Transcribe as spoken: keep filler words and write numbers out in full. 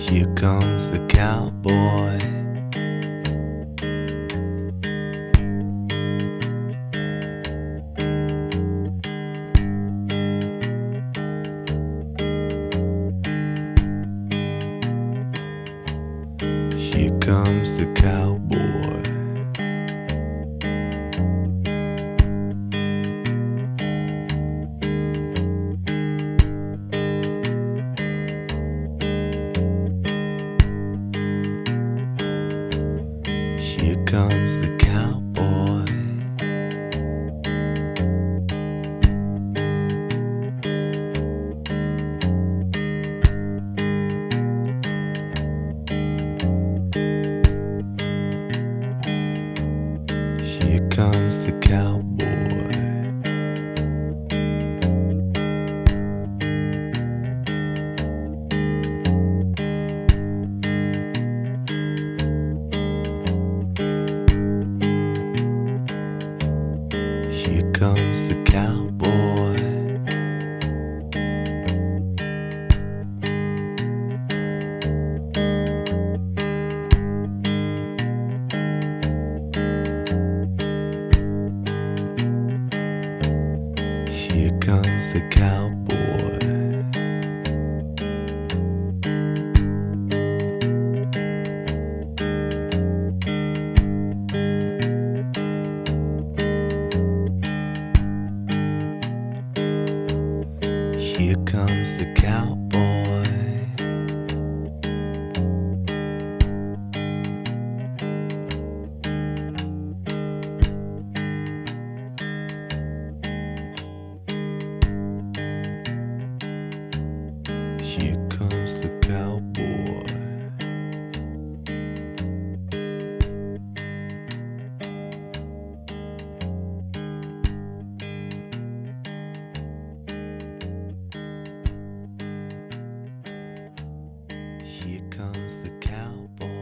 Here comes the cowboy. Here comes the cowboy. Here comes the cowboy. Here comes the cowboy. Here comes the cowboy. Here comes the cowboy. Here comes the cowboy. Here comes the cowboy. Here comes the cowboy.